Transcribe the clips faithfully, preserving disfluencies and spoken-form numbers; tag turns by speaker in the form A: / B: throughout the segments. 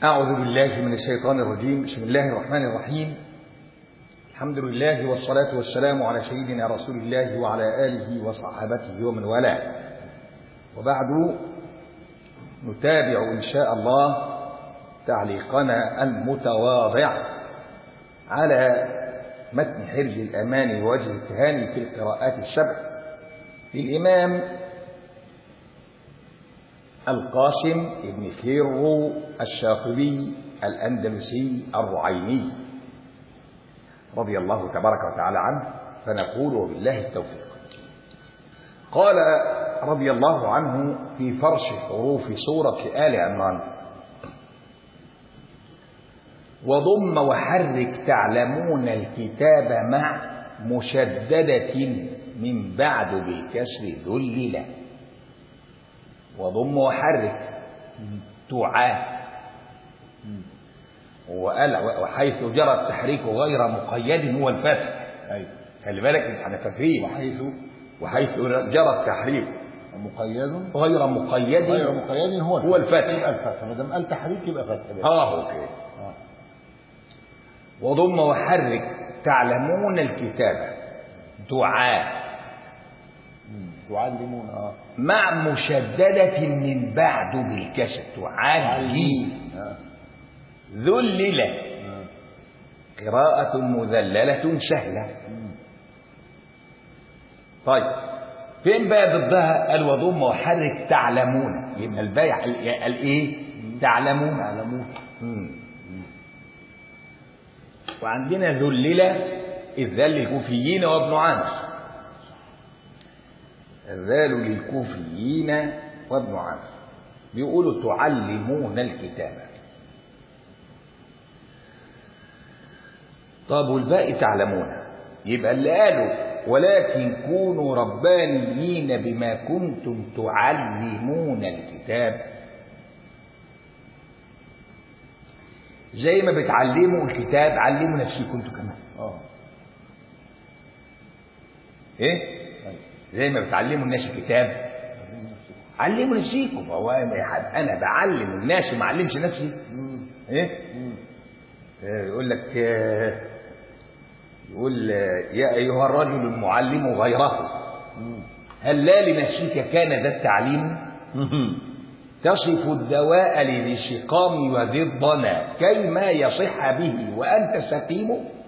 A: أعوذ بالله من الشيطان الرجيم. بسم الله الرحمن الرحيم. الحمد لله والصلاة والسلام على سيدنا رسول الله وعلى آله وصحابته ومن والاه، وبعد نتابع إن شاء الله تعليقنا المتواضع على متن حرز الأمان ووجه التهاني في القراءات السبع للإمام القاسم بن فيرو الشاطبي الأندلسي الرعيني رضي الله تبارك وتعالى عنه، فنقول وبالله التوفيق. قال رضي الله عنه في فرش حروف سورة آل عمران: وضم وحرك تعلمون الكتاب مع مشددة من بعد بالكسر ذلل. وضم وحرك تعاه، وقال وحيث جرى التحريك غير مقيد هو الفتح.
B: أيوة.
A: خلي بالك احنا فاكرين
B: وحيث
A: وحيث جرى التحريك
B: مقيد
A: غير مقيد
B: غير مقيد هو
A: هو الفتح.
B: يبقى الفتح، ما دام قال تحريك يبقى فتح.
A: اه اوكي.
B: آه.
A: وضم وحرك تعلمون الكتاب دعاء
B: تعلمون اه
A: مع مشددة من بعد بالكسر تعلي
B: آه.
A: ذلل
B: آه.
A: قراءة مذللة سهلة. طيب فين بقى ضدها؟ قال وضم وحرك تعلمون، يبقى البيع الايه؟ تعلمون
B: تعلمون.
A: وعندنا ذلل الذال للكوفيين وابن عامر، الذال للكوفيين وابن عامر بيقولوا تعلمون الكتاب. طب والباقي تعلمون، يبقى اللي قالوا ولكن كونوا ربانيين بما كنتم تعلمون الكتاب، زي ما بتعلموا الكتاب علموا نفسكم انتوا كمان.
B: اه
A: ايه؟ زي ما بتعلموا الناس الكتاب علموا نفسيكم. هو انا بعلم الناس وما اعلمش نفسي؟ ايه؟ يقول لك يقول يا ايها الرجل المعلم غيره، هل لا لنفسك كان ذا التعليم؟ تصف الدواء لذي السقام وذي الضنا كيما يصح به وانت سقيم،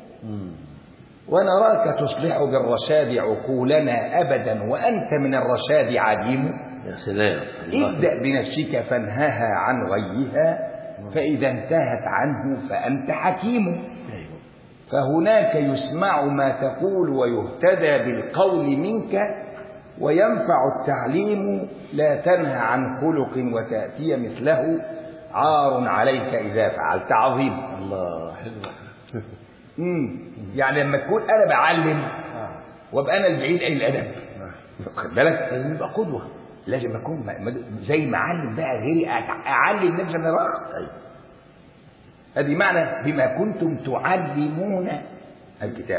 A: ونراك تصلح بالرشاد عقولنا أبدا وأنت من الرشاد عديم.
B: يا سلام.
A: ابدأ بنفسك فانهاها عن غيها، فإذا انتهت عنه فأنت حكيم. فهناك يسمع ما تقول ويهتدى بالقول منك، وينفع التعليم لا تنهى عن خلق وتأتي مثله، عار عليك إذا فعلت عظيم.
B: الله حلو.
A: امم يعني لما تكون انا بعلم وابقى انا البعيد عن الادب، خد بالك، لازم يبقى قدوه، لازم اكون زي ما اعلم بقى غيري اعلم نفسي انا رخص. ادي معنى بما كنتم تعلمون الكتاب.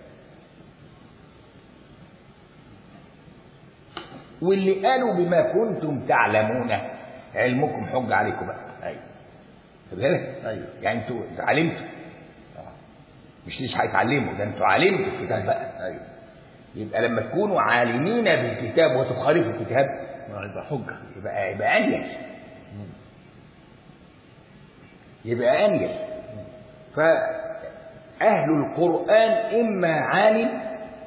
A: واللي قالوا بما كنتم تعلمون علمكم حجه عليكم بقى. ايوه خد بالك.
B: ايوه
A: يعني انتوا علمتوا، مش لسه هيتعلموا، ده انتوا علمتوا الكتاب بقى.
B: ايوه.
A: يبقى لما تكونوا عالمين بالكتاب وتخالفوا الكتاب
B: يبقى حجه،
A: يبقى يبقى انيل، يبقى انيل. فاهل القران اما عالم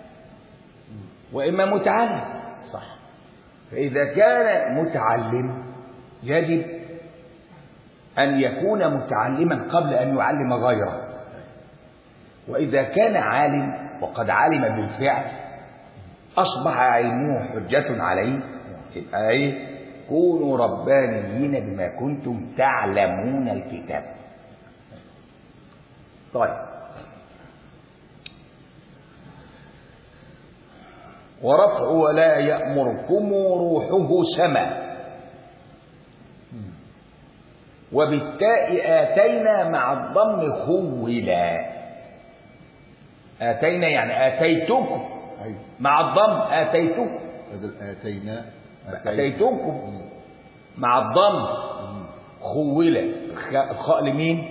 A: واما متعلم.
B: صح.
A: فاذا كان متعلم يجب ان يكون متعلما قبل ان يعلم غيره، وإذا كان عالم وقد علم بالفعل أصبح علمه حجة عليه. يبقى إيه؟ كونوا ربانيين بما كنتم تعلمون الكتاب. طيب، ورفع ولا يأمركم روحه سما، وبالتاء آتينا مع الضم خولا. آتينا يعني آتيتكم، مع الضم آتيتكم،
B: آتينا
A: آتيتكم مع الضم خولة الخاء لمين؟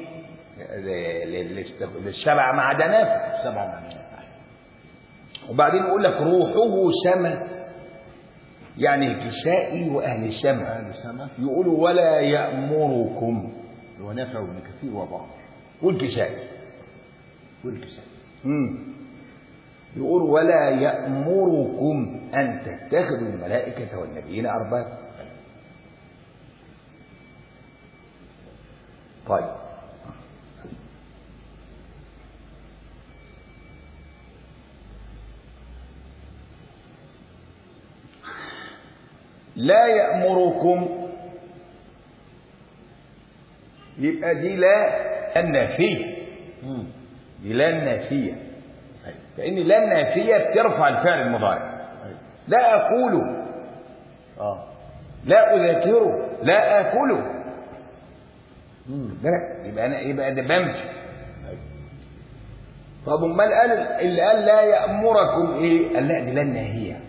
A: للسبع معدنات.
B: سبع معدنات.
A: وبعدين يقول لك روحه سما، يعني الكسائي واهل السما
B: أهل السما
A: يقولوا ولا يأمركم،
B: ونافع بن كثير وبعض
A: والكسائي
B: والكسائي
A: امم يقول ولا يأمركم أن تتخذوا الملائكة والنبيين أربابا. طيب لا يأمركم، يبقى دي لا النافية، دي لا النافية، لأن لا النافية بترفع الفعل المضارع. لا أقول
B: اه
A: لا أذاكره لا آكله، يبقى أنا يبقى ده بمشي. طب امال قال اللي قال لا يأمركم ايه؟ قال لا دي لا الناهية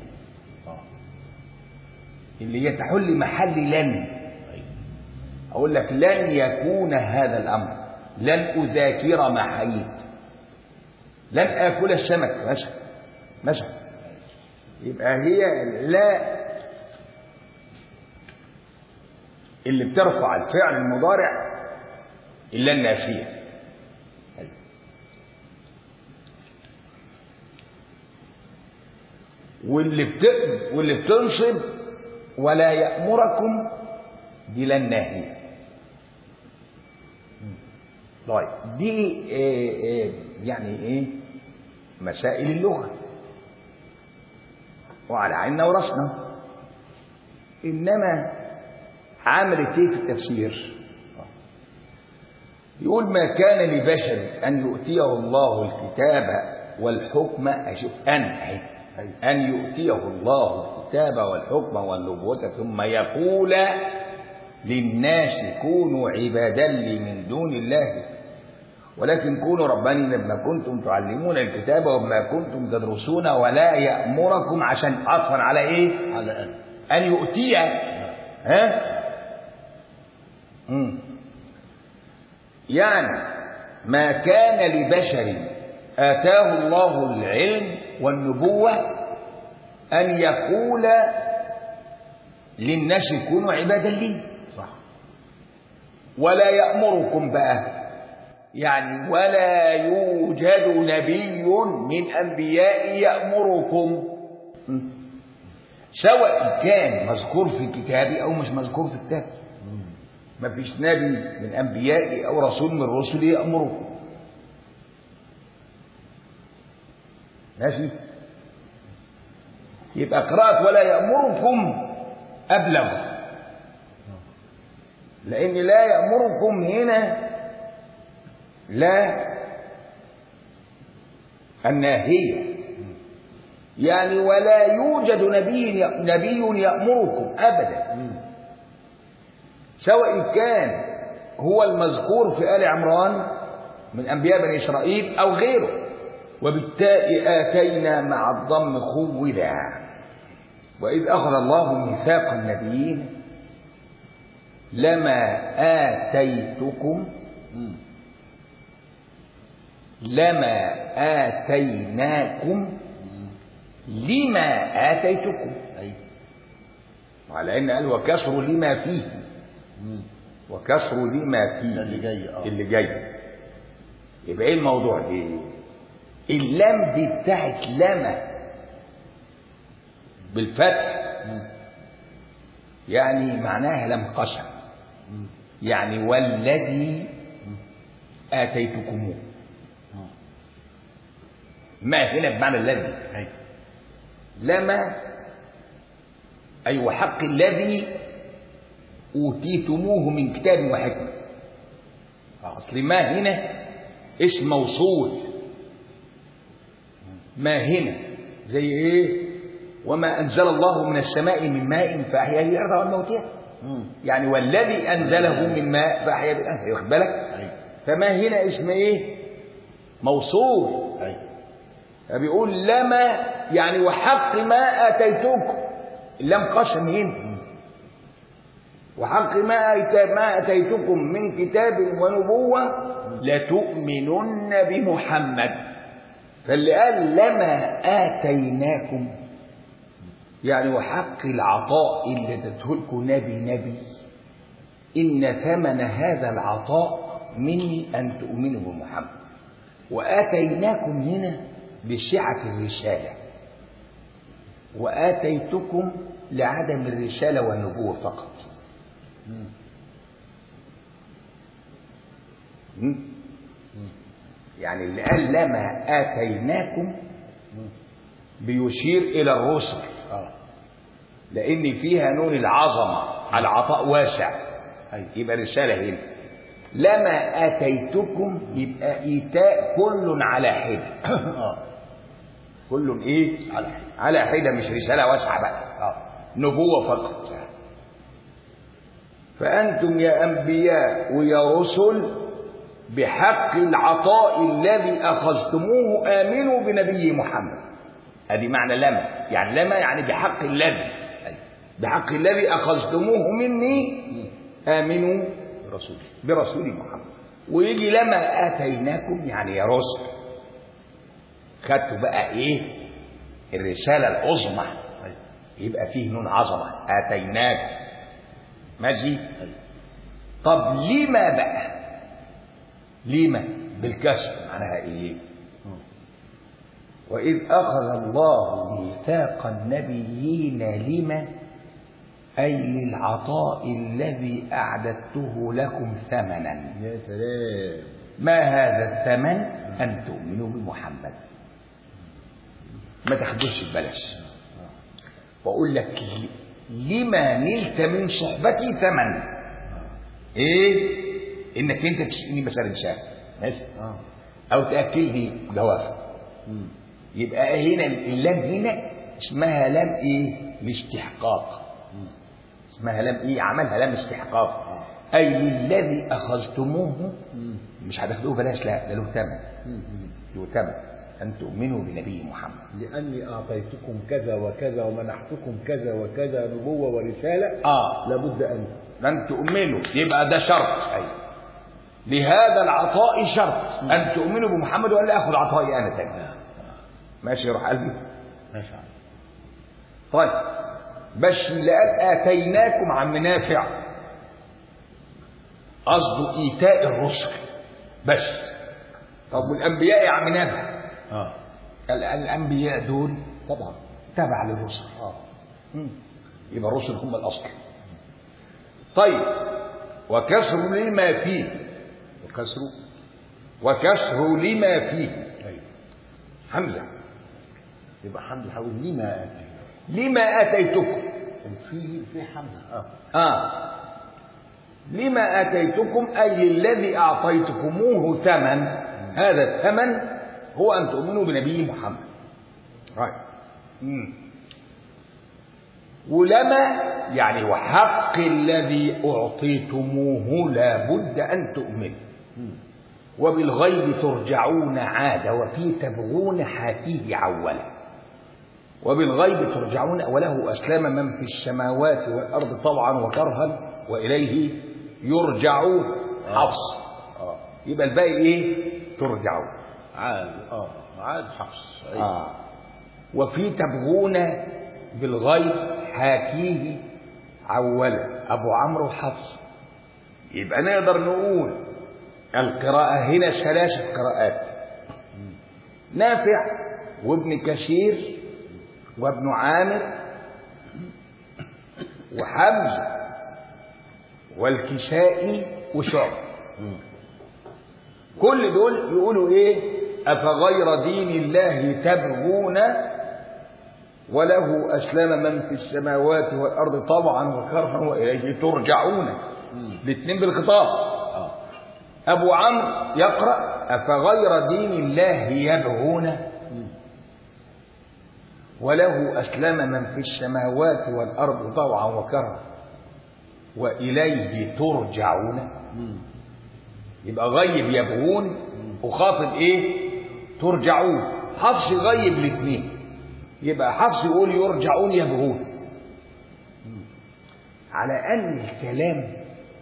A: اللي هي تحل محل لن. أقول لك لن يكون هذا الأمر، لن أذاكر ما حييت، لن آكل السمك مثلا مثلا. يبقى هي لا اللي بترفع الفعل المضارع إلا النافية. واللي بت... واللي بتنصب ولا يأمركم دي لا الناهية. طيب دي إيه إيه يعني ايه مسائل اللغة وعلى عيننا وراسنا. انما عملت ايه في التفسير؟ يقول ما كان لبشر ان يؤتيه الله الكتاب والحكم، اشوف ان ان يؤتيه الله الكتاب والحكم والنبوة ثم يقول للناس كونوا عبادا لي من دون الله ولكن كونوا ربانيين بما كنتم تعلمون الكتاب وبما كنتم تدرسون ولا يأمركم، عشان عطفا على ايه؟
B: على ان
A: ان يؤتي ها مم. يعني ما كان لبشر آتاه الله العلم والنبوة أن يقول للناس كونوا عبادا لي.
B: صح.
A: ولا يأمركم بقى، يعني ولا يوجد نبي من أنبياء يأمركم، سواء كان مذكور في كتابي أو مش مذكور في كتابي. ما فيش نبي من أنبيائي أو رسول من رسلي يأمركم. ماشي؟ يبقى قراءة ولا يأمركم أبلغ، لأن لا يأمركم هنا لا الناهية، يعني ولا يوجد نبي نبي يأمركم أبدا، سواء كان هو المذكور في آل عمران من أنبياء بني إسرائيل أو غيره. وبالتالي آتينا مع الضم خولا، وإذ أخذ الله ميثاق النبيين لما آتيتكم لما آتيناكم لما آتيتكم، وعلى أن قال وكسر لما فيه وكسر لما فيه
B: اللي جاي اه
A: اللي جاي. يبقى ايه الموضوع ايه؟ اللام دي بتاعت لما بالفتح يعني معناها لم قسم، يعني والذي آتيتكموه. ما هنا بمعنى الذي، لما أي أيوة حق الذي أوتيتموه من كتاب وحكمة. أصل ما هنا اسم موصول، ما هنا زي إيه؟ وما أنزل الله من السماء من ماء فأحيا به الأرض والموتى، يعني والذي أنزله من ماء فأحيا به الأرض. واخد بالك؟ فما هنا اسم إيه؟ موصول. فبيقول لما يعني وحق ما آتيتكم، اللام قسم هنا وحق ما ما أتيتكم من كتاب ونبوة لتؤمنن بمحمد. فاللي قال لما آتيناكم يعني وحق العطاء اللي ادته لكم نبي نبي إن ثمن هذا العطاء مني أن تؤمنوا بمحمد. وآتيناكم هنا بسعة الرسالة، وآتيتكم لعدم الرسالة والنبوة فقط. يعني اللي قال لما آتيناكم بيشير إلى الرسل، لأن فيها نون العظمة، العطاء واسع، يبقى رسالة هنا. لما آتيتكم يبقى إيتاء كل على حدة. كل إيه؟ على حدة، على حدة، مش رسالة واسعة بقى، نبوة فقط. فأنتم يا أنبياء ويا رسل بحق العطاء الذي أخذتموه آمنوا بنبي محمد. هذه معنى لما، يعني لما يعني بحق الذي، بحق الذي أخذتموه مني آمنوا برسول برسول محمد. ويجي لما آتيناكم يعني يا رسل خدتوا بقى إيه؟ الرسالة العظمى، يبقى فيه نون عظمة، آتيناكم. ماشي؟ طب لما بقى؟ لما بالكسر معناها إيه؟ وإذ أخذ الله ميثاق النبيين لما أي للعطاء الذي أعددته لكم ثمنا.
B: يا سلام.
A: ما هذا الثمن؟ أن تؤمنوا بمحمد. ما تاخدوش ببلاش. وأقول لك لما نلت من صحبتي ثمن. إيه؟ إنك أنت تسقيني مثلا شاة ماشي؟ أو تأكلني جوافة. يبقى هنا اللام هنا اسمها لام إيه؟ الاستحقاق. اسمها لام ايه؟ عملها لام استحقاق. اي للذي اخذتموه مش هتاخدوه بلاش، لا ده له ثمن، له ثمن ان تؤمنوا بنبي محمد.
B: لاني اعطيتكم كذا وكذا ومنحتكم كذا وكذا نبوه ورساله،
A: اه
B: لابد ان
A: ان تؤمنوا. يبقى ده شرط. ايوه لهذا العطاء شرط ان تؤمنوا بمحمد والا اخذ عطائي انا ثاني. ماشي يا روح قلبي؟
B: ماشي.
A: طيب بس اللي قال آتيناكم عم نافع قصده إيتاء الرسل بس. طب والأنبياء يا عم نافع؟
B: اه
A: الأنبياء دول
B: طبعا
A: تبع للرسل.
B: اه
A: يبقى الرسل هم الأصل. طيب وكسر لما فيه،
B: وكسر
A: وكسر لما فيه.
B: ايوه
A: حمزة.
B: يبقى حمزة حول لما آتيتكم.
A: لما آتيتكم
B: في في حمزة اه
A: اه لما آتيتكم أي الذي أعطيتكموه ثمن. هذا الثمن هو أن تؤمنوا بنبي محمد. right. ولما يعني وحق الذي أعطيتموه لا بد أن تؤمنوا. وبالغيب ترجعون عاد وفي تبغون حاتيه عولا. وبالغيب ترجعون وله أسلام من في السماوات والأرض طوعا وكرها وإليه يرجعون. حفص.
B: اه
A: يبقى الباقي إيه؟ ترجعون.
B: عاد اه عاد حفص.
A: آه. وفي تبغون بالغيب حاكيه عولا أبو عمرو حفص. يبقى نقدر نقول القراءة هنا ثلاثة قراءات، نافع وابن كثير وابن عامر وحمزة والكسائي وشعبة. كل دول يقولوا ايه؟ أفغير دين الله تبغون وله أسلم من في السماوات والأرض طوعا وكرها وإليه ترجعون. الاثنين بالخطاب. أبو عمرو يقرأ أفغير دين الله يبغون وله أسلم من في السماوات والأرض طوعا وكرها وإليه ترجعون. يبقى غيب يبغون وخاطب إيه؟ ترجعون. حفص غيب الاثنين. يبقى حفص يقول يرجعون يبغون. على أن الكلام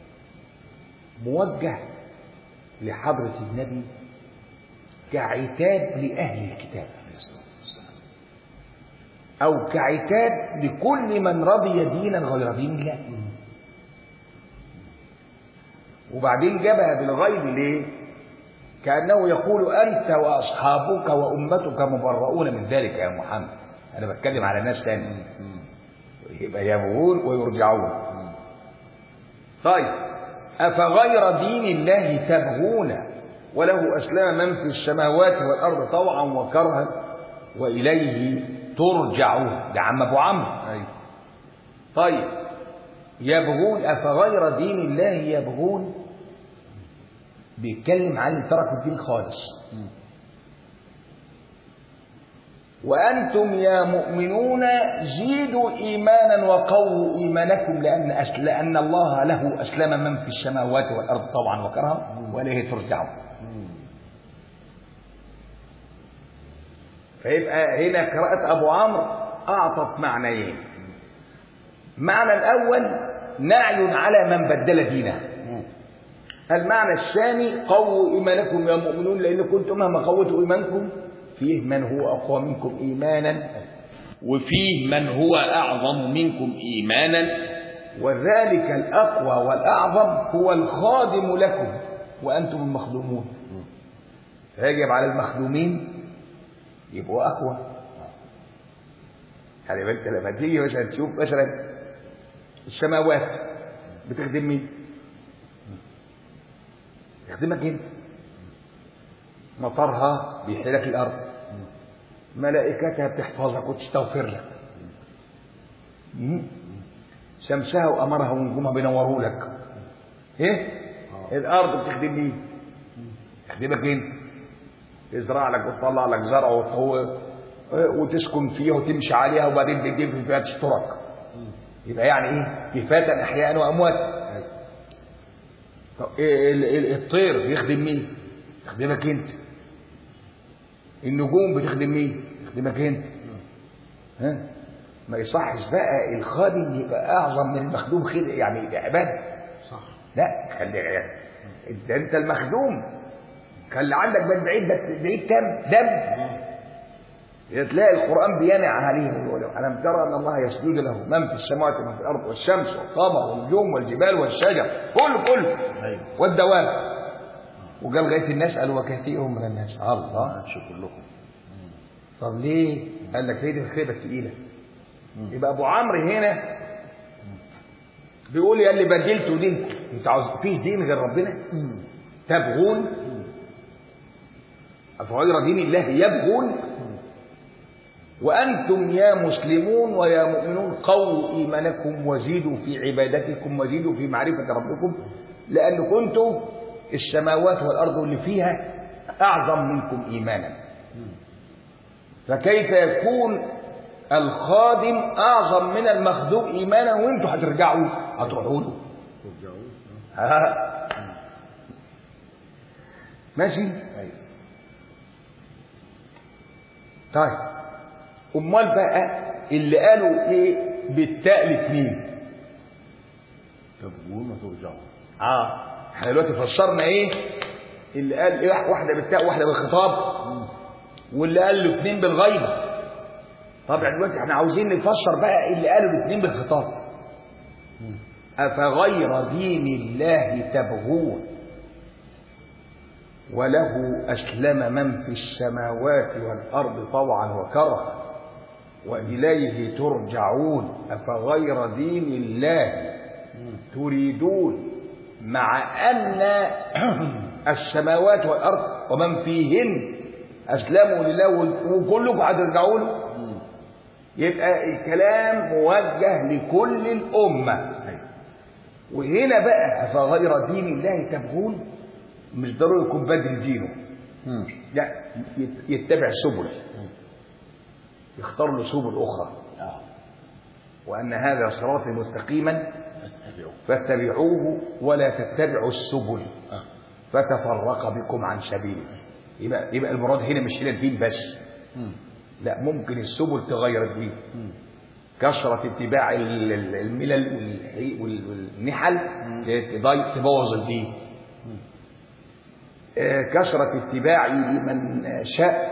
A: موجه لحضرة النبي كعتاب لأهل الكتاب أو كعتاب لكل من رضي دينا غير دين الله. وبعدين جابها بالغيب ليه؟ كأنه يقول أنت وأصحابك وأمتك مبرؤون من ذلك يا محمد. أنا بتكلم على ناس تاني، يبقى يبغون ويرجعون. طيب، أفغير دين الله تبغون وله أسلم من في السماوات والأرض طوعا وكرها وإليه ترجعون. ده عم أبو عمرو. طيب، يبغون أفغير دين الله يبغون، بيتكلم عن اللي تركوا الدين خالص. وأنتم يا مؤمنون زيدوا إيمانا وقووا إيمانكم لأن أسل... لأن الله له أسلم من في السماوات والأرض طوعا وكرها وإليه ترجعون. فيبقى هنا قراءة أبو عمرو أعطت معنيين. معنى الأول نعي على من بدل دينه. المعنى الثاني قووا إيمانكم يا مؤمنون لأن كنتم مهما قوتوا إيمانكم فيه من هو أقوى منكم إيمانا وفيه من هو أعظم منكم إيمانا، وذلك الأقوى والأعظم هو الخادم لكم وأنتم المخدومون. فيجب على المخدومين يبقوا أقوى. يعني بالك لما تيجي مثلا تشوف مثلا السماوات بتخدم مين؟ تخدمك انت. مطرها بيحيلك الارض، ملائكتها بتحفظك وتستغفر لك، شمسها وقمرها ونجومها بينوروا لك. ايه الارض بتخدم مين؟ تخدمك انت، تزرع لك وتطلع لك زرع وتسكن فيها وتمشي عليها وبعدين تجيب فيها تشترك. يبقى يعني ايه؟ كفاة احياء واموات. الطير بيخدم مين؟ يخدمك انت. النجوم بتخدم مين؟ يخدمك انت. ها؟ ما يصحش بقى الخادم يبقى اعظم من المخدوم خدمه، يعني يبقى عباده. صح. لا خلي يعني انت انت المخدوم. خلي عندك بس بعيد بس بعيد كام؟ دم. تلاقي القرآن بينع عليهم ويقول ألم ترى أن الله يسجد له من في السماوات ومن في الأرض والشمس والقمر والنجوم والجبال والشجر كل كل والدواب. وقال غاية الناس قال وكثير من الناس. الله كلكم. طب ليه؟ قال لك هي دي الخيبة الثقيلة. يبقى أبو عمرو هنا بيقول يا اللي بدلتوا دينكم، أنت عاوز فيه دين غير ربنا؟ تبغون أفغير دين الله يبغون وأنتم يا مسلمون ويا مؤمنون قووا إيمانكم وزيدوا في عبادتكم وزيدوا في معرفة ربكم لأن كنتم السماوات والأرض اللي فيها أعظم منكم إيمانا. فكيف يكون الخادم أعظم من المخدوم إيمانا وأنتم هترجعوا هتروحوا له؟ ها ماشي. طيب امال بقى اللي قالوا ايه بالتاء الاثنين
B: تبغون وترجعون.
A: اه احنا دلوقتي فسرنا ايه اللي قال ايه واحده بالتاء واحده بالخطاب واللي قال الاثنين بالغيبه. طبعا دلوقتي احنا عاوزين نفسر بقى اللي قالوا الاثنين بالخطاب. افغير دين الله تبغون وله أسلم من في السماوات والأرض طوعا وكرها وإليه ترجعون. أفغير دين الله تريدون مع أن السماوات والأرض ومن فيهن أسلموا لله وكلكم هترجعون. يبقى الكلام موجه لكل الأمة. وهنا بقى أفغير دين الله تبغون مش ضروري يكون بدل دينه، لا يتبع سبل، يختار له سبل أخرى. وأن هذا صراطي مستقيما فاتبعوه ولا تتبعوا السبل فتفرق بكم عن سبيله. يبقى يبقى المراد هنا مش هنا الدين بس، لا ممكن السبل تغير الدين. كثرة اتباع الملل والنحل تبوظ الدين. كثرة اتباع لمن شاء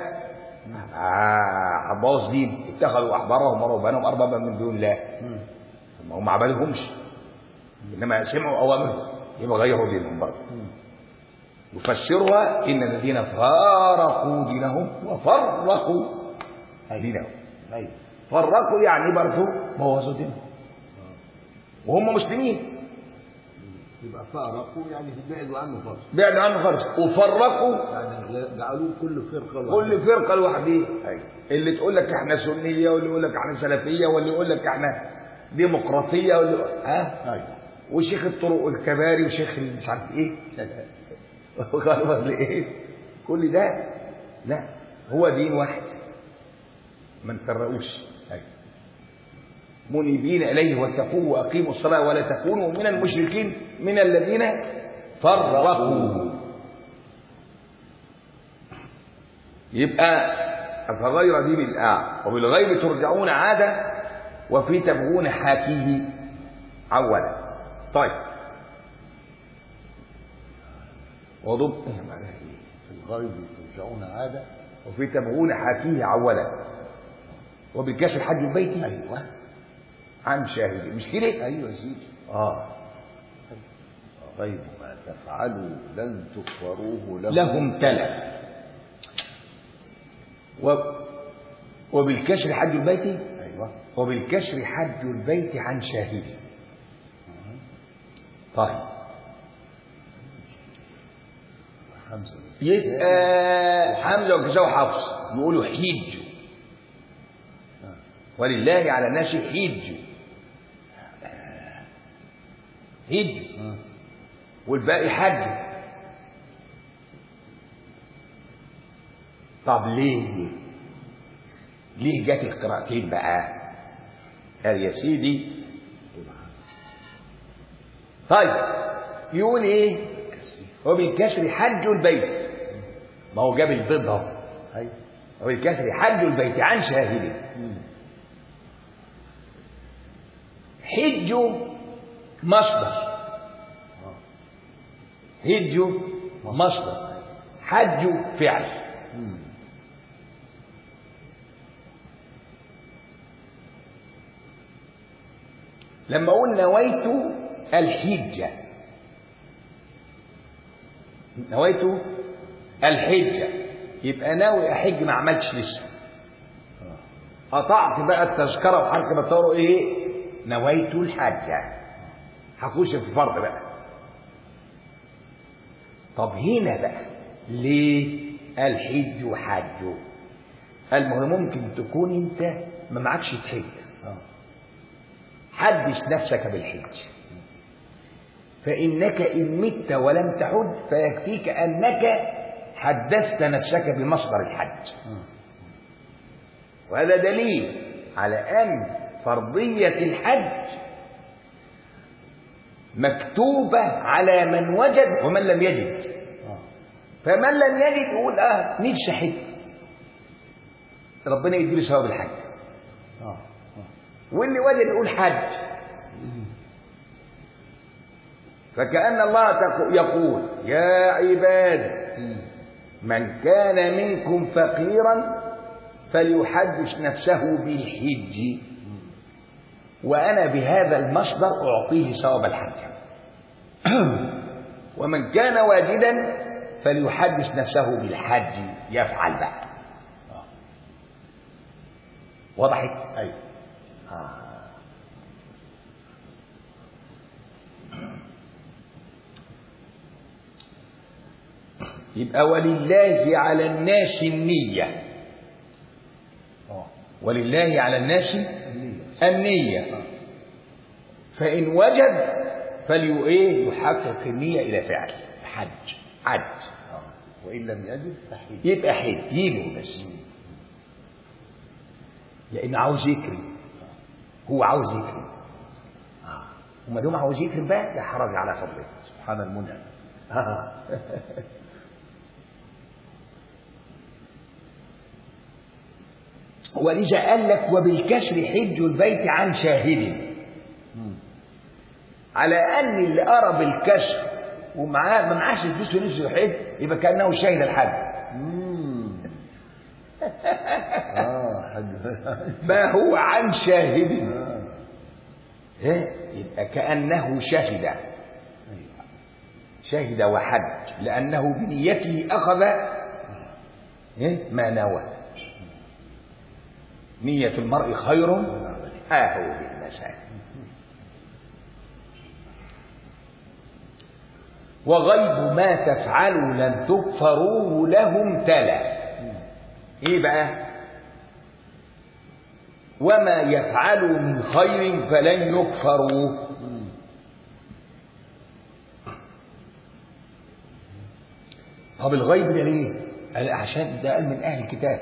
A: هتبوظ دين. اتخذوا احبارهم ورهبانهم اربابا من دون الله، ما هم ما عبدهمش انما سمعوا اوامرهم يبقى غيروا دينهم برضه. يفسرها ان الذين فارقوا دينهم وفرقوا دينهم. فرقوا يعني برضه بوظوا دينهم وهم مسلمين.
B: يبقى فارقوا يعني بعدوا عنه فرق،
A: بعدوا عنه فرق. وفرقوا
B: يعني جعلوه كل فرقه لوحدها،
A: كل فرقه لوحدها. اللي تقول لك احنا سنيه، واللي يقول لك احنا سلفيه، واللي يقول لك احنا ديمقراطيه، واللي ها أيوة. وشيخ الطرق والكباري وشيخ مش عارف ايه وخلاص لايه كل ده. لا، هو دين واحد ما نفرقوش. منيبين اليه واتقوه واقيموا الصلاه ولا تكونوا من المشركين من الذين فرقوا. يبقى فغير دين الآع وبالغيب ترجعون عادة وفي تبغون حاكيه عولا. طيب وضب
B: في الغيب ترجعون عادة
A: وفي تبغون حاكيه عولا وبالكسر حج البيت
B: ايوه
A: عن شاهد. مش كده؟
B: ايوه سيدي.
A: اه
B: غيب ما تفعلوا لن تكفروه لهم,
A: لهم تلا و... وبالكسر حج البيت
B: ايوه
A: وبالكسر حج البيت عن شاهد. طيب
B: حمزه
A: يبقى حمزه وكساء وحفص يقولوا حج ولله على الناس حج حج والباقي حج. طب ليه ليه جت القراءتين بقى؟ قال يا سيدي طيب يقول ايه؟ وبالكسر حج البيت، ما هو جاب الضد اهو. وبالكسر حج البيت عن شاهد. حج مصدر، حج مصدر، حج فعل. لما اقول نويت الحجة، نويت الحجة يبقى ناوي احج ما عملتش لسه. قطعت بقى التذكرة وحركة بطاره ايه؟ نويت الحجة، هخش في فرض بقى. طب هنا بقى ليه الحج حج؟ المهم ممكن تكون انت ما معكش تحج، حدث نفسك بالحج، فإنك إن مت ولم تحج فيكفيك أنك حدثت نفسك بمصدر الحج. وهذا دليل على أن فرضية الحج مكتوبة على من وجد ومن لم يجد. فمن لم يجد يقول اه نفسي حج، ربنا يديله ثواب الحج. واللي وجد يقول حج. فكأن الله يقول يا عباد من كان منكم فقيرا فليحدث نفسه بالحج وأنا بهذا المصدر أعطيه ثواب الحج. ومن كان واجدا فليحدث نفسه بالحج يفعل بقى. وضحت؟
B: أيوة.
A: آه. يبقى ولله على الناس النية، ولله على الناس النية، فإن وجد فليو إيه يحقق النية إلى فعل حج حج،
B: وإن لم يجد فحج،
A: يبقى حج يجيبه بس، لأن عاوز يكرم، هو عاوز يكرم. وما دام عاوز يكرم بقى يحرج على فضله
B: سبحان المنعم.
A: ولذا قال لك وبالكسر حج البيت عن شاهد، على ان اللي قرا بالكسر ومعاه ما معاش الفلوس ونفسه يحج يبقى كانه شاهد الحج.
B: اه
A: ما هو عن شاهد ايه يبقى كانه شهد شهد وحج، لانه بنيته اخذ إيه؟ ما نوى. نية المرء خير آهو بالمساء. وغيب ما تفعلوا لن تغفروه لهم تلا. ايه بقى؟ وما يفعلوا من خير فلن يغفروه. طب الغيب ده ليه؟ قال عشان ده قال من اهل الكتاب.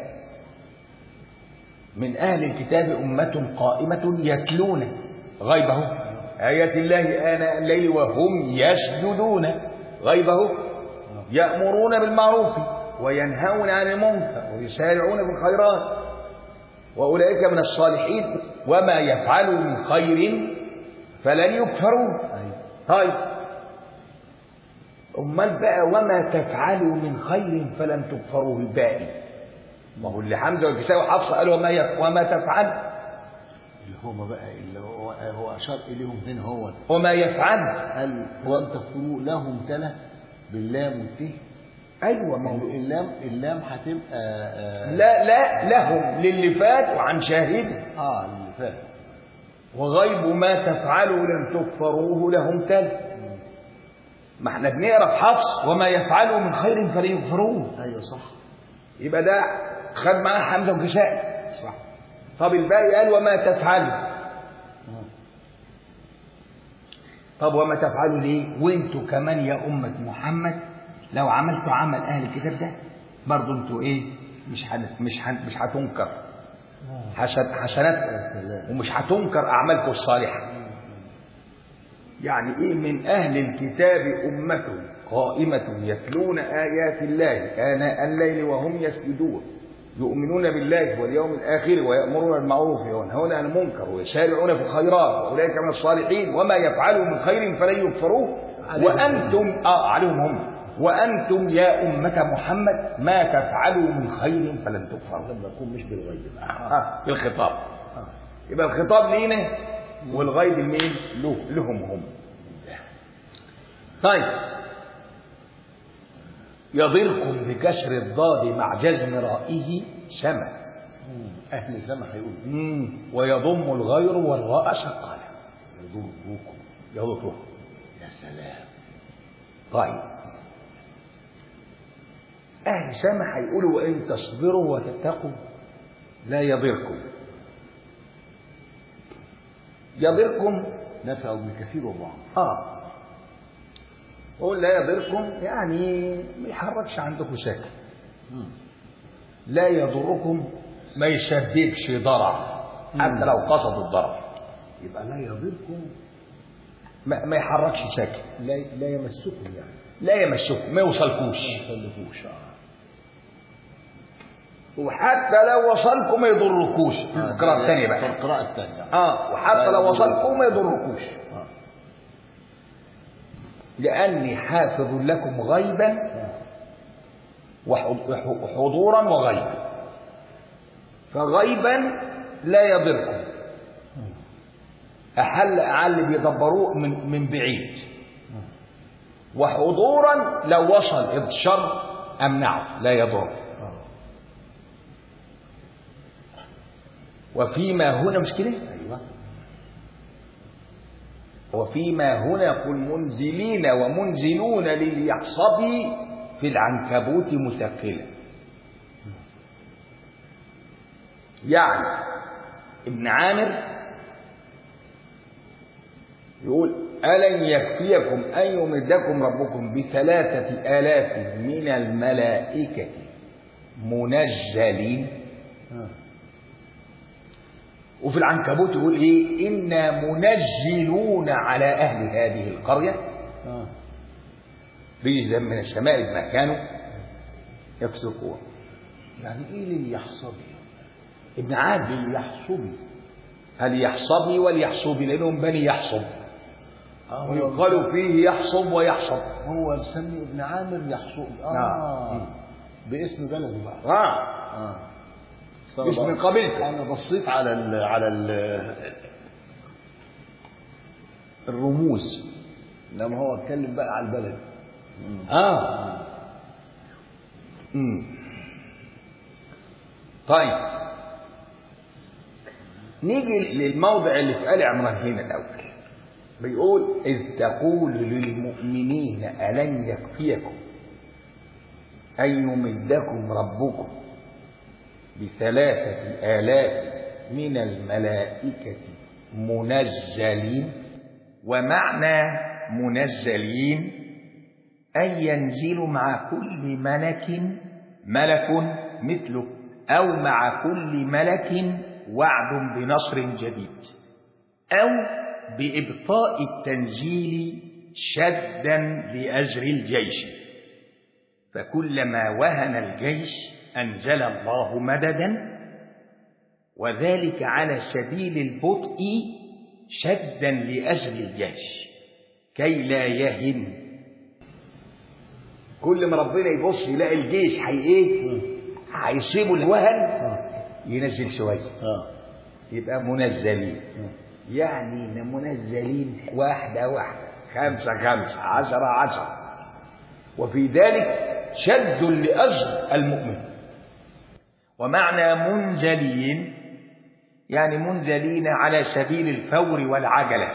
A: من اهل الكتاب امه قائمه يتلون غيبه ايات الله اناء الليل وهم يسجدون غيبه يامرون بالمعروف وينهون عن المنكر ويسارعون بالخيرات واولئك من الصالحين وما يفعلوا من خير فلن يكفروه. طيب امال بقى وما تفعلوا من خير فلن تكفروه الباقي. ما هو اللي حمزه والكسائي وحفصه قالوا وما يف... وما تفعل
B: اللي هم بقى اللي هو هو اشار اليهم هنا هو
A: وما يفعل
B: قال وان تغفروا لهم تلا باللام والته.
A: ايوه ما هو
B: اللام اللام هتبقى آه
A: لا لا لهم للي فات وعن شاهد
B: اه اللي فات.
A: وغيب ما تفعلوا لن تكفروه لهم تلا. ما احنا بنقرا في حفص وما يفعلوا من خير فلن يغفروه.
B: ايوه صح.
A: يبقى ده خد معاه حمزه وكسائي.
B: صح.
A: طب الباقي قال وما تفعلوا. طب وما تفعلوا ليه؟ وانتوا كمان يا امه محمد لو عملتوا عمل اهل الكتاب ده برضه انتوا ايه؟ مش حد مش حد مش هتنكر حسناتكم ومش هتنكر اعمالكم الصالحه. يعني ايه من اهل الكتاب امه قائمه يتلون ايات الله اناء الليل وهم يسجدون يؤمنون بالله واليوم الاخر ويامرون بالمعروف وينهون عن المنكر ويسارعون في الخيرات واولئك من الصالحين وما يفعلوا من خير فلن يغفروه وانتم اه عليهم هم وانتم يا امه محمد ما تفعلوا من خير فلن تغفروا.
B: لما يكون مش بالغيب
A: اه بالخطاب. آه. يبقى الخطاب لينا والغيب لمين؟ له لهم هم. طيب يضركم بكسر الضاد مع جزم رائه سما.
B: اهل سما هيقولوا
A: ويضم الغير والراء ثقالا.
B: يضركم
A: يضركم.
B: يا سلام.
A: طيب اهل سما هيقولوا وان تصبروا وتتقوا لا يضركم. يضركم
B: نفع بالكثير وبعض.
A: اه قول لا يضركم يعني ما يحركش عندكم ساكن. لا يضركم ما يسببش ضرر حتى لو قصدوا الضرر.
B: يبقى لا يضركم
A: ما, ما يحركش ساكن.
B: لا لا يمسكم يعني
A: لا يمسكم ما يوصلكوش
B: ما يوصلكوش. اه
A: وحتى لو وصلكم ما يضركوش.
B: آه
A: القراءة الثانية بقى
B: القراءة الثانية
A: اه وحتى لو وصلكم ما يضركوش.
B: آه.
A: لأني حافظ لكم غيبا وحضورا وغيبا. فغيبا لا يضركم أحل أعل بيدبروه من من بعيد. وحضورا لو وصل الشر أمنعه لا يضر. وفيما هنا مش كده؟
B: ايوه.
A: وفيما هنا قل منزلين ومنزلون لليحصب في العنكبوت مثقلا. يعني ابن عامر يقول ألن يكفيكم أن يمدكم ربكم بثلاثة آلاف من الملائكة منزلين. وفي العنكبوت يقول ايه إنا منزلون على أهل هذه القرية رجزا من السماء بما كانوا يفسقون.
B: يعني ايه لليحصب؟
A: ابن عامر
B: باليحصبي.
A: هل يحصبي واليحصبي لأنهم بني يحصب،
B: آه
A: ويقال فيه يحصب ويحصب.
B: هو مسمي ابن عامر يحصبي. آه
A: نعم.
B: باسم بلده بقى.
A: آه
B: آه
A: باسم قبيلته.
B: أنا بصيت على ال على ال الرموز لما هو اتكلم بقى على البلد.
A: آه امم طيب نيجي للموضع اللي في آل عمران هنا الأول. بيقول إذ تقول للمؤمنين ألن يكفيكم أن يمدكم ربكم بثلاثة آلاف من الملائكة منزلين. ومعنى منزلين أن ينزلوا مع كل ملك ملك مثله، أو مع كل ملك وعد بنصر جديد، أو بإبطاء التنزيل شدا لأجر الجيش، فكلما وهن الجيش أنزل الله مددا، وذلك على سبيل البطء شدا لأجر الجيش كي لا يهن. كل ما ربنا يبص يلاقي الجيش حي ايه هيصيبه الوهن ينزل شويه، يبقى منزلين. يعني منزلين واحده واحده، خمسه خمسه، عشره عشره، وفي ذلك شد لأجر المؤمن. ومعنى منزلين يعني منزلين على سبيل الفور والعجلة.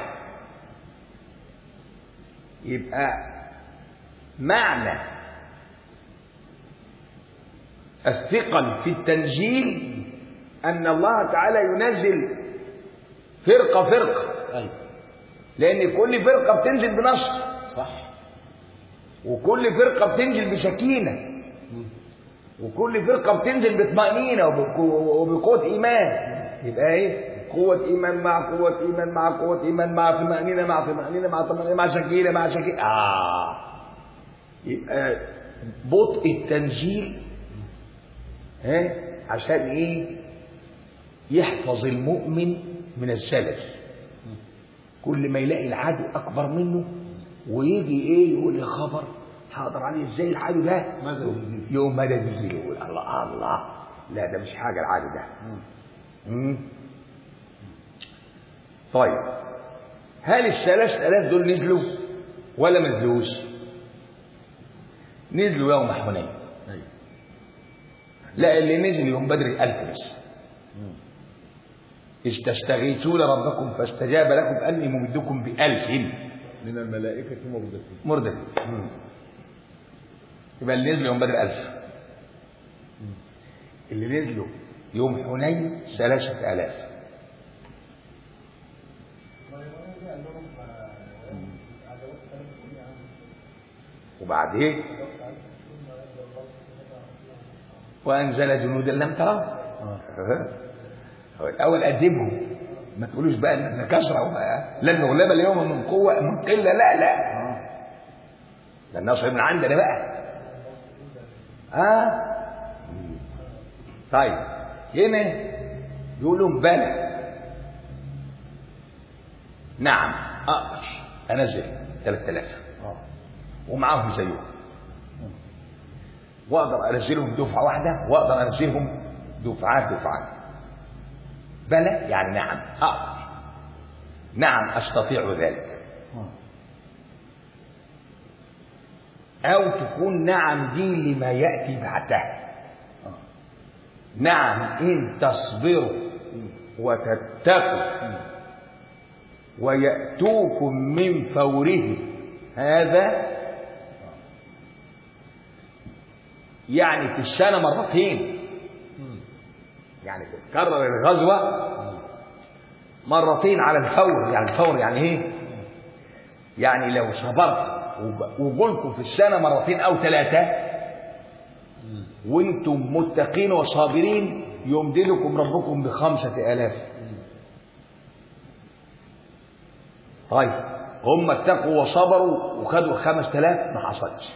A: يبقى معنى الثقل في التنزيل أن الله تعالى ينزل فرقة فرقة، لأن كل فرقة بتنزل بنصر،
B: صح،
A: وكل فرقة بتنزل بسكينة، وكل فرقة بتنزل بطمأنينة وبقوة إيمان. يبقى إيه؟ قوة إيمان مع قوة إيمان مع قوة إيمان مع طمأنينة مع طمأنينة مع طمأنينة مع سكينة مع سكينة. آه يبقى بطء التنزيل ها عشان إيه؟ يحفظ المؤمن من الزلل. كل ما يلاقي العدو أكبر منه ويجي إيه يقول يا خبر هقدر عليه إزاي العدو ده؟ يوم مدد يجي يقول الله الله، لا ده مش حاجة العدو ده. مم. طيب هل الثلاث آلاف دول نزلوا ولا ما نزلوش؟ نزلوا يوم حنين. لا، اللي نزل يوم بدر ألف بس. إذ تستغيثون ربكم فاستجاب لكم أني ممدكم بألف
B: من الملائكة مردفين.
A: مردفين. يبقى اللي نزلوا يوم بدر ألف، اللي نزلوا يوم حنين ثلاثة آلاف. وبعدين وأنزل جنودا لم تروا. الأول أدبهم، ما تقولوش بقى إن كسرة لن نغلب اليوم من قوة من قلة، لا لا، ده النصر من عندنا بقى. آه طيب هنا يقولون بلى نعم أقدر أنزل ثلاثة آلاف ومعاهم زيهم، وأقدر أنزلهم دفعة واحدة وأقدر أنزلهم دفعات دفعات. بلى يعني نعم أقدر، نعم أستطيع ذلك. أو تكون نعم دي لما يأتي بعدها. نعم إن تصبروا وتتقوا ويأتوكم من فوره هذا، يعني في السنة مرتين، يعني تتكرر الغزوة مرتين على الفور. يعني الفور يعني ايه؟ يعني لو صبرت وقلتوا في السنة مرتين أو ثلاثة وانتم متقين وصابرين يمددكم ربكم بخمسة آلاف. طيب هم اتقوا وصبروا وخدوا خمسة آلاف، ما حصلش،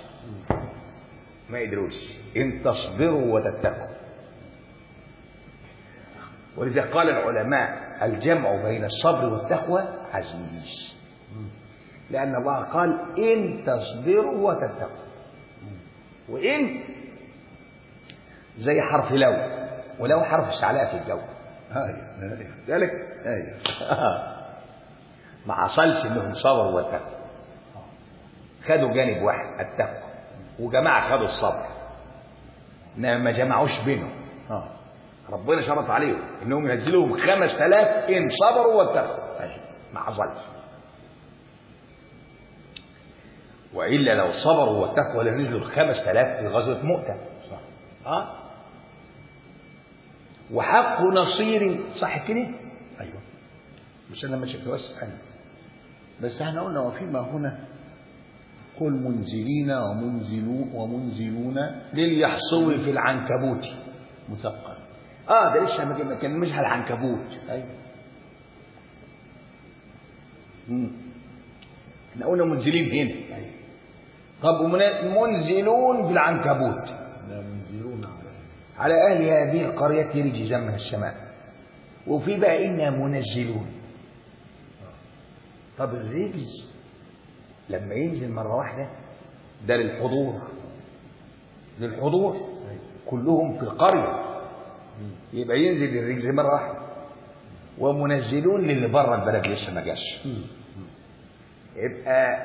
A: ما يدروش. إن تصبروا وتتقوا. ولذا قال العلماء الجمع بين الصبر والتقوى عزيز، لأن الله قال إن تصبروا وتتقوا. وإن زي حرف لو، ولو حرف استعلاء في الجو. ذلك ما حصلش انهم صبروا واتقوا، خدوا جانب واحد التقوى، وجماعه خدوا الصبر، انما ما جمعوش بينهم. ربنا شرط عليهم انهم ينزلوهم خمس آلاف ان صبروا واتقوا، ما حصلش. والا لو صبروا واتقوا لنزلوا الخمس آلاف في غزوه مؤتة. صح. اه وحق نصير، صح كده؟
B: ايوه.
A: مش انا ماشي بس انا
B: بس احنا قلنا وفيما هنا قل منزلين ومنزلون ومنزلون
A: لليحصو في العنكبوت
B: مثقل.
A: اه ده لسه ما كان مش العنكبوت.
B: ايوه.
A: امم احنا قلنا منزلين هنا.
B: ايوه.
A: طب منزلون في العنكبوت.
B: لا منزلون
A: على أهل هذه القرية رجزا من السماء، وفي بقى إنا منزلون. طب الرجز لما ينزل مرة واحدة ده للحضور، للحضور كلهم في القرية، يبقى ينزل الرجز مرة واحدة. ومنزلون للي بره البلد لسه ما جاش، يبقى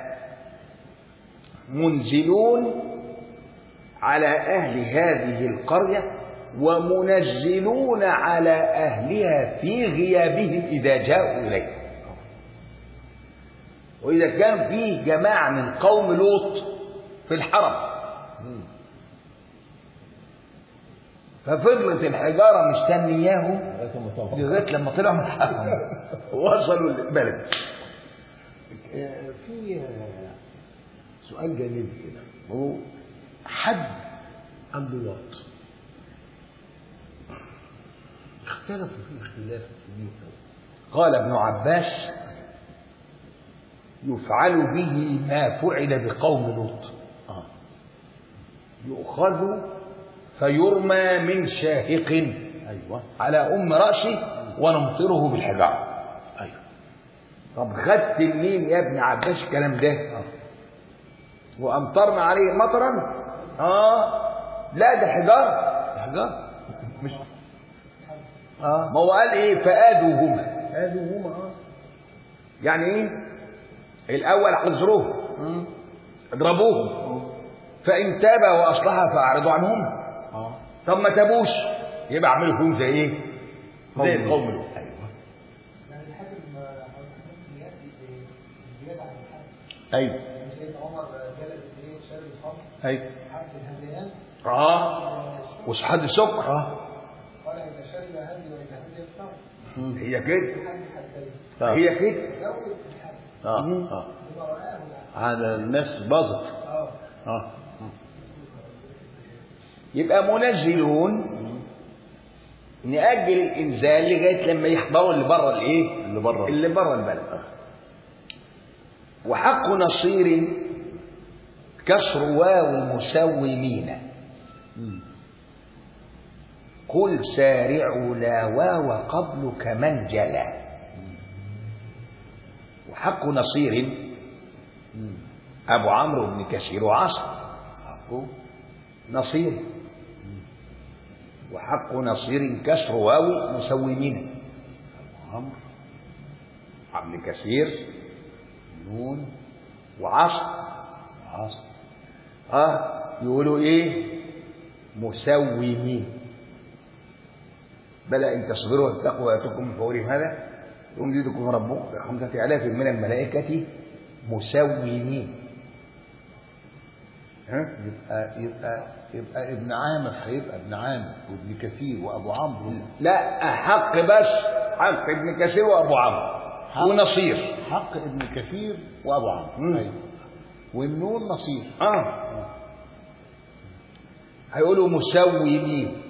A: منزلون على أهل هذه القرية ومنزلون على أهلها في غيابهم إذا جاءوا إليه. وإذا كان فيه جماعة من قوم لوط في الحرم ففضلت الحجارة مستنياهم لغاية لما طلعوا من الحرم وصلوا البلد.
B: في سؤال جانبي كده، هو حد اللواط اختلفوا فيه اختلاف كبير.
A: قال ابن عباس يفعل به ما فعل بقوم لوط،
B: آه.
A: يؤخذ فيرمى من شاهق
B: أيوة.
A: على أم رأسه ونمطره بالحجارة.
B: أيوة.
A: طب خدت منين يا ابن عباس الكلام ده؟
B: آه.
A: وأمطرنا عليه مطرا؟ آه لا ده حجارة، حجارة مش آه ما هو قال إيه فآذوهما،
B: آذوهما آه
A: يعني إيه؟ الأول حذروه اضربوهم، فإن تابا وأصلحا فأعرضوا عنهم.
B: آه.
A: طب ما تابوش يبقى اعملوا فيهم زي إيه؟ زي القوم لوط.
B: أيوة.
C: يعني الحاكم يأتي بزيادة عن الحد.
B: أيوة.
C: سيدنا عمر جلد ايه شرب الخمر.
B: أيوة.
C: حد الهذيان.
A: اه وصحاد السكر.
B: اه
C: قال إذا شرب هدي وإذا هدي الخمر.
A: هي كده.
C: حد حدين.
A: آه. هي كده.
C: زود الحد.
B: اه اه
C: بما رآه
B: على الناس باظت.
C: اه.
B: اه
A: يبقى منزلون نأجل الإنزال لغاية لما يحضروا اللي بره الإيه؟
B: اللي بره
A: اللي بره البلد. وحق نصير كسر واو مسومين قل سارعوا لا واو قبل كمن جلا. وحق نصير أبو عمرو بن كثير وعاصم حق نصير. وحق نصير كسر واو مسومين
B: أبو عمرو
A: عبد كثير
B: نون
A: وعاصم.
B: عاصم
A: اه يقولوا ايه مسومين. بلى ان تصبروا واتقوا وياتوكم من فورهم هذا يمددكم ربكم بخمسة آلاف من الملائكة مسومين.
B: ها يبقى يبقى يبقى ابن عامر هيبقى ابن عامر وابن كثير وابو عمرو.
A: لا حق بس حق ابن كثير وابو عمرو ونصير.
B: حق ابن كثير وابو عمرو. ايوه. والنون نصير.
A: اه هيقولوا مسومين.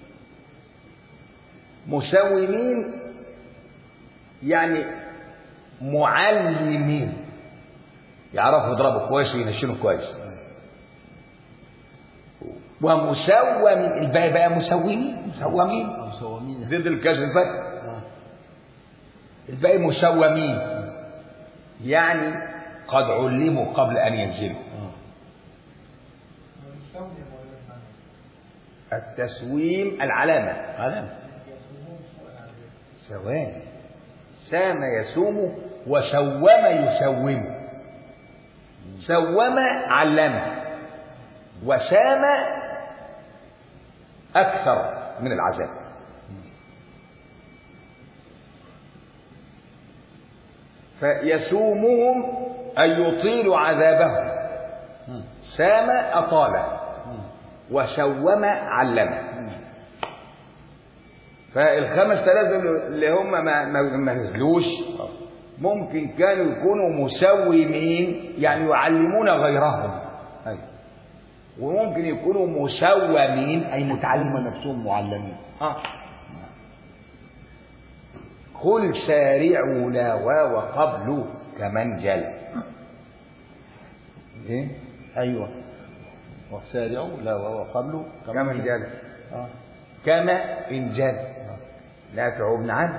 A: مسومين يعني معلمين، يعرفوا يضربوا كويس وينشنوا كويس. ومسومين، الباقي بقى مسومين مسومين
B: مسومين
A: ضد الكسر الفتح. الباقي مسومين يعني قد علموا قبل أن ينزلوا. التسويم العلامة، علامة ثواني. سام يسوم وسوم يسوم. سوم علمه، وسام أكثر من العذاب. فيسومهم أن يطيل عذابهم. سام أطاله، وسوم علمه. فالخمس ثلاثة اللي هم ما, ما نزلوش ممكن كانوا يكونوا مسومين يعني يعلمون غيرهم، وممكن يكونوا مسومين أي متعلمين نفسهم معلمين. آه. قل سارعوا لا واو قبل كمن جل. إيه؟
B: أيوة. وسارعوا لا واو قبل
A: كمن جل.
B: آه.
A: كما إن جل. نافع بن عمرو.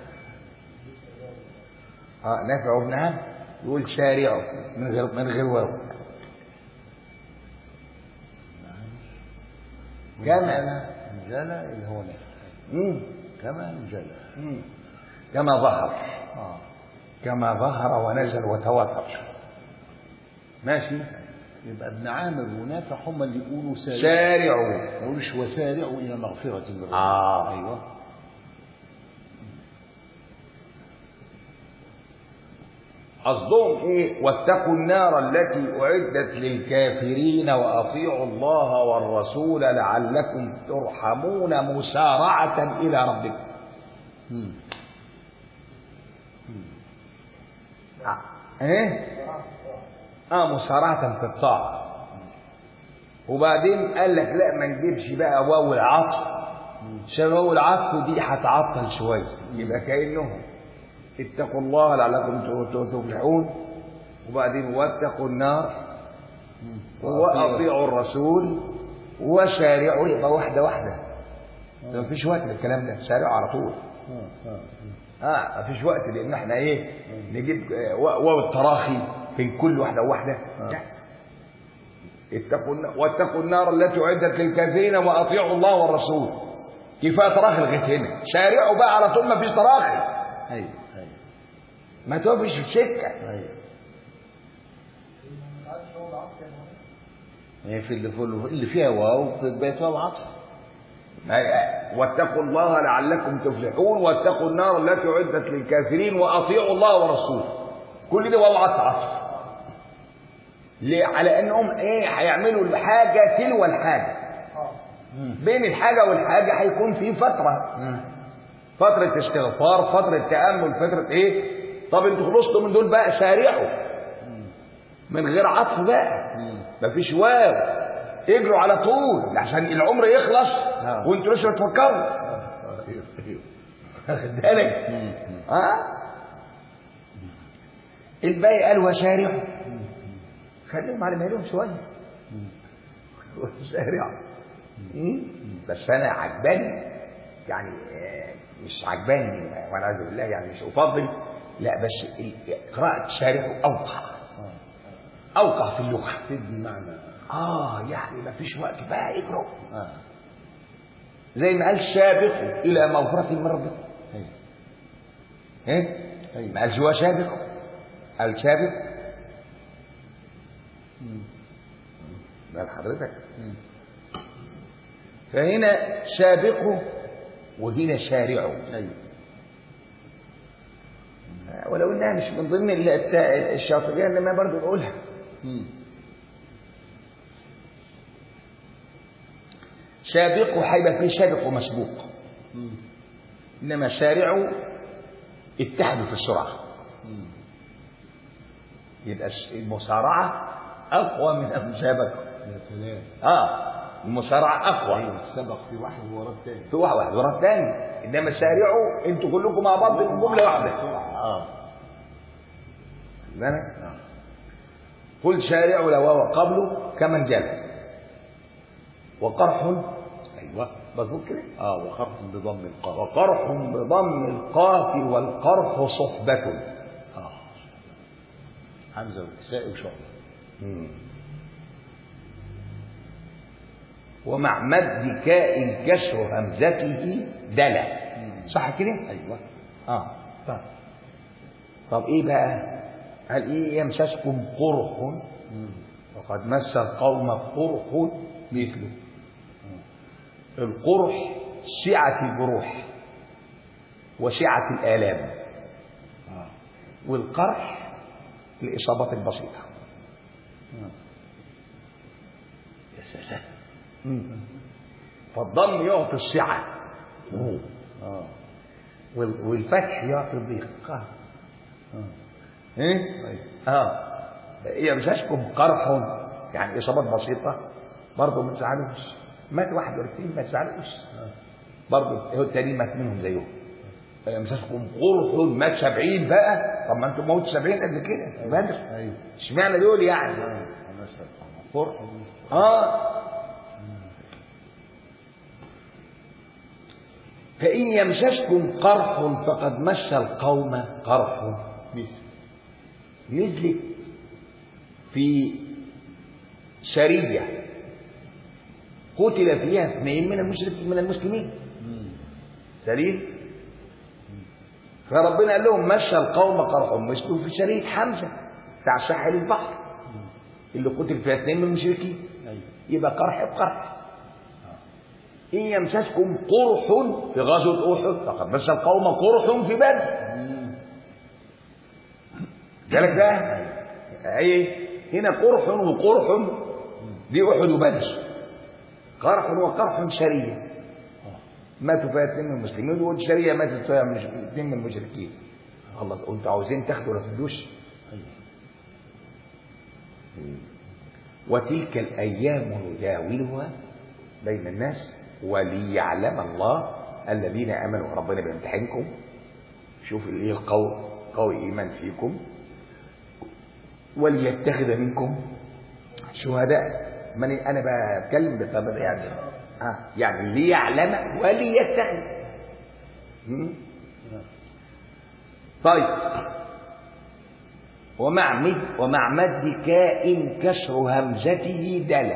A: اه نافع بن عمرو يقول سارعوا من غير من غير واو. كما
B: انجلى اللي هو
A: نافع.
B: كما انجلى.
A: كما ظهر.
B: آه.
A: كما ظهر ونزل وتواتر. ماشي.
B: يبقى ابن عامر ونافع هم اللي يقولوا سارعوا.
A: سارعوا.
B: ما يقولوش وسارعوا إلى مغفرة من ربكم.
A: آه.
B: أيوه.
A: قصدهم ايه؟ واتقوا النار التي اعدت للكافرين واطيعوا الله والرسول لعلكم ترحمون مسارعة الى ربكم.
B: مم.
A: آه. ايه؟ اه مسارعة في الطاعة. وبعدين قال لك لا ما نجيبش بقى واو العطف، عشان واو العطف دي هتعطل شوية. يبقى كأنهم اتقوا الله لعلكم تفلحون، وبعدين واتقوا النار واطيعوا الرسول وسارعوا. يبقى واحده واحده، ما فيش وقت للكلام ده، سارعوا على طول. اه ما فيش وقت لان احنا ايه نجيب واو التراخي بين كل واحده وواحده. اتقوا واتقوا النار التي اعدت للكافرين واطيعوا الله والرسول. كفايه تراخي لغايه هنا، سارعوا بقى على طول، ما فيش تراخي.
B: ايوه
A: ما توقفش في سكه.
B: ايوه. هي في اللي اللي فيها واو بقت واو عطف.
A: واتقوا الله لعلكم تفلحون واتقوا النار التي اعدت للكافرين واطيعوا الله ورسوله. كل ده واو عطف عطف. ليه؟ على انهم ايه هيعملوا الحاجه تلو الحاجه. بين الحاجه والحاجه هيكون في فتره. فتره استغفار، فتره تامل، فتره ايه؟ طب انتوا خلصتوا من دول بقى، سارعوا من غير عطف بقى، مفيش واو، اجروا على طول عشان العمر يخلص وانتوا لسه بتفكروا. واخد بالك؟ ها؟ الباقي قال وسارعوا، خليهم على مهلهم شويه. سارعوا. بس انا عجباني يعني، مش عجباني والعياذ بالله يعني، مش افضل، لا بس قراءة سارعوا أوقع أوقع في اللغة،
B: تدي معنى.
A: آه يعني ما فيش وقت بقى، اجروا. آه. زي ما قال سابقوا إلى مغفرة من ربكم. إيه؟ إيه؟ ما قالش هو سابقوا، قال سابق. ده حضرتك. فهنا سابقوا وهنا سارعوا.
B: أيوه.
A: ولو انها مش من ضمن الشاطبيه انما برضه نقولها. سابقوا هيبقى فيه سابق ومسبوق، انما سارعوا اتحدوا في السرعه. يبقى المسارعه اقوى من المسابقه. اه المسارعه اقوى.
B: السبق في واحد ورا الثاني،
A: في واحد واحد ورا الثاني، انما سارعوا انتوا كلكم مع بعض جمله واحده.
B: اه
A: قل سارعوا لو قبله كمن جل. وقرح
B: ايوه
A: مظبوط كده.
B: اه وقرح بضم القاف.
A: وقرح بضم القاف والقرح صحبة.
B: اه حمزه والكسائي وشعبه.
A: ومع مد كاء كسر همزته دلا. صح كده؟
B: ايوه.
A: اه طيب. طب ايه بقى؟ هل ايه يمسسكم قرح وقد مس القوم قرح مثله. القرح سعة الجروح وسعة الآلام.
B: آه.
A: والقرح الإصابات البسيطة.
B: آه. يا سلام.
A: فالضم يعطي السعة
B: آه.
A: والفتح يعطي الضيق.
B: آه.
A: ايه؟ اه يمسسكم قرح يعني إصابات بسيطة برضه ما تزعلوش. مات واحد ولا اثنين ما تزعلوش. برضه هو التاني مات منهم زيهم. يمسسكم قرح مات سبعين بقى. طب ما انتم موت سبعين قبل كده بدر.
B: ايوه
A: اشمعنى دول يعني؟
B: قرح.
A: اه فإن يمسسكم قرح فقد مس القوم قرح مثل. نزلت في سرية قتل فيها اثنين من المشركين من المسلمين. سليم. فربنا قال لهم مس القوم قرح مثله في سرية حمزة بتاع ساحل البحر اللي قتل فيها اثنين من المشركين. يبقى قرح بقرح. إن يمسسكم قرح في غزوة أحد فقد مس القوم قرح في بدر. جالك بقى ايه هنا قرح وقرح دي أحد وبدر. قرح وقرح سرية ماتوا فيها اثنين من المسلمين والسرية ماتت فيها اثنين من المشركين. الله انتوا عاوزين تاخدوا ولا تدوش. وتلك الأيام نداولها بين الناس وليعلم الله الذين آمنوا. ربنا بيمتحنكم شوف الايه القوي قوي إيمان فيكم وليتخذ منكم شهداء. من انا بتكلم بالطبع يعني اه يعني ليعلم وليتخذ. طيب ومع مد ومع مد كاء كسر همزته دلا.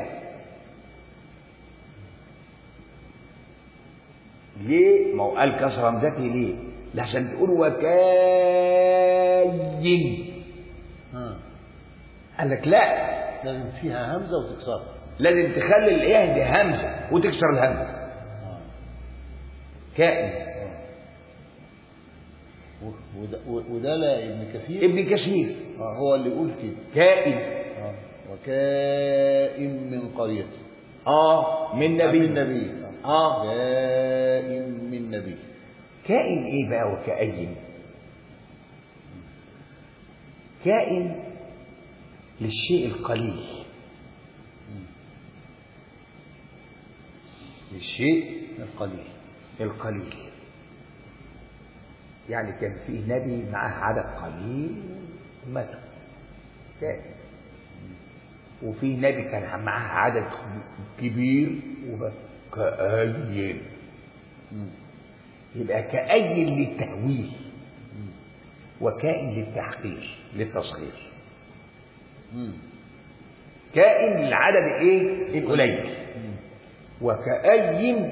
A: ليه؟ ما هو قال كسر همزته ليه؟ لحسن تقول وكاين. قال لك لا
B: لازم فيها همزه وتكسرها.
A: لازم تخلي الايه دي همزه وتكسر الهمزه. كائن.
B: وده, وده لا ابن كثير.
A: ابن كثير
B: آه هو اللي يقول كده.
A: كائن.
B: آه. وكائن من قرية.
A: اه من نبي.
B: من نبي.
A: اه
B: كائن من نبي.
A: كائن ايه بقى وكائن؟ كائن للشيء القليل. للشيء
B: القليل.
A: القليل يعني كان فيه نبي معه عدد قليل وماتوا كائن. وفي نبي كان معه عدد كبير وكأين. يبقى كأين للتهويل وكائن للتحقير للتصغير. كائن للعدد ايه القليل وكأين.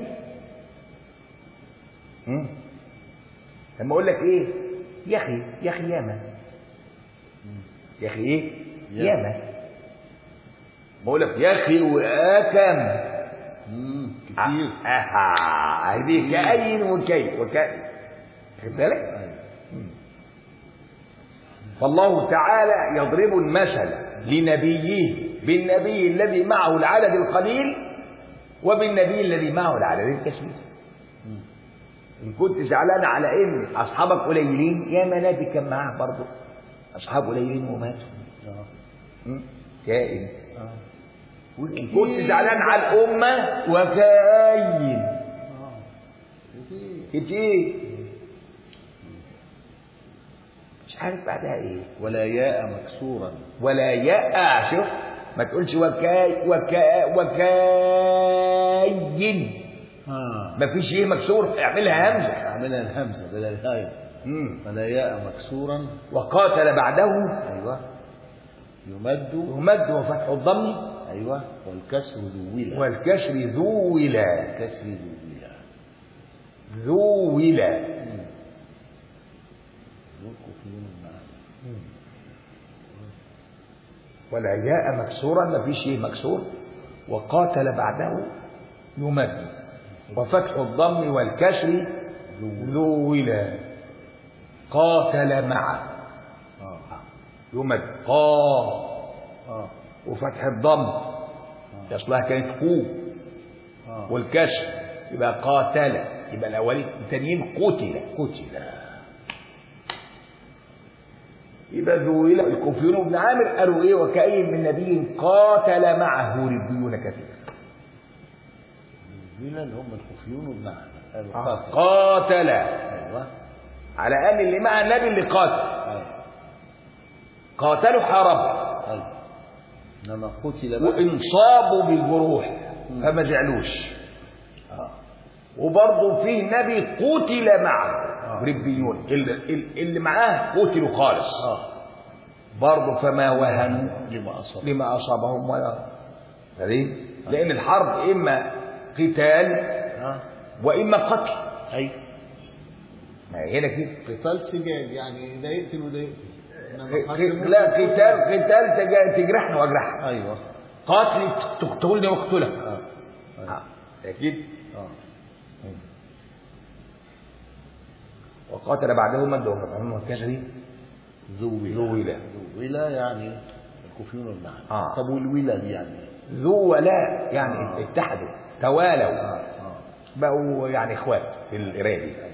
A: لما اقول لك ايه يا اخي يا اخي ياما يا اخي ايه ياما بقول لك يا اخي وكم
B: كتير.
A: اها هذه كأين وكي وكأين. خد بالك. فالله تعالى يضرب المثل لنبيه بالنبي الذي معه العدد القليل وبالنبي الذي معه العدد الكثير. إن كنت زعلان على إن أصحابك قليلين يا ما نبي كان معاه برضه أصحاب قليلين وماتوا. كائن. إن كنت زعلان على الأمة وكائن كتير. مش عارف بعدها إيه.
B: ولا ياء مكسورا.
A: ولا ياء. شوف ما تقولش وكاي وكا وكاين.
B: اه
A: ما فيش ايه مكسور، اعملها همزه.
B: اعملها الهمزه بدل الهاء.
A: امم
B: فلا ياء مكسورا.
A: وقاتل بعده
B: ايوه يمد.
A: يمد وفتح الضم.
B: ايوه والكسر ذولا.
A: والكسر ذولا.
B: الكسر ذولا.
A: ذولا. ولا ياء مكسورا، ما فيش ايه مكسور. وقاتل بعده يمد وفتح الضم والكسر ذولا. قاتل معه
B: اه
A: يمد قا
B: اه
A: وفتح الضم اصلها كانت قو
B: اه
A: والكسر يبقى قاتل، يبقى الاولين التانيين قتل قتل يبقى ذولا. الكوفيون وابن عامر قالوا ايه؟ وكأي من نبي قاتل معه ربيون كثير.
B: ذولا اللي هم الكوفيون وابن عامر قالوا
A: آه.
B: قاتل.
A: قاتل
B: ايوه
A: على ان اللي مع النبي اللي قاتل.
B: ايوه
A: قاتلوا حارب
B: ايوه انما قتل بقى
A: وانصابوا بالجروح فما زعلوش.
B: اه
A: وبرضه فيه نبي قتل معه
B: آه.
A: ربيون، اللي, اللي معاه قتلوا خالص
B: اه
A: برضه فما وهنوا
B: لما اصاب.
A: لما اصابهم ولا غريب. لان الحرب اما قتال
B: اه
A: واما قتل.
B: ايوه
A: ما هي هنا كده
B: قتال سجال يعني ده يقتل وده يقتل. إنما
A: ق-
B: قتل
A: لا قتال قتال تج- تجرحني واجرحك،
B: ايوه
A: قاتل تقتلني واقتلك.
B: اه
A: آه. اكيد.
B: اه
A: وقاتل بعده مد وفتحهم والكسر
B: ذولا.
A: ذولا.
B: ذولا يعني الكوفيون وابن عامر.
A: آه.
B: طب والولا دي يعني ايه؟
A: ذو ولاء يعني
B: آه.
A: اتحدوا توالوا
B: اه اه
A: بقوا يعني اخوات في القرايه دي.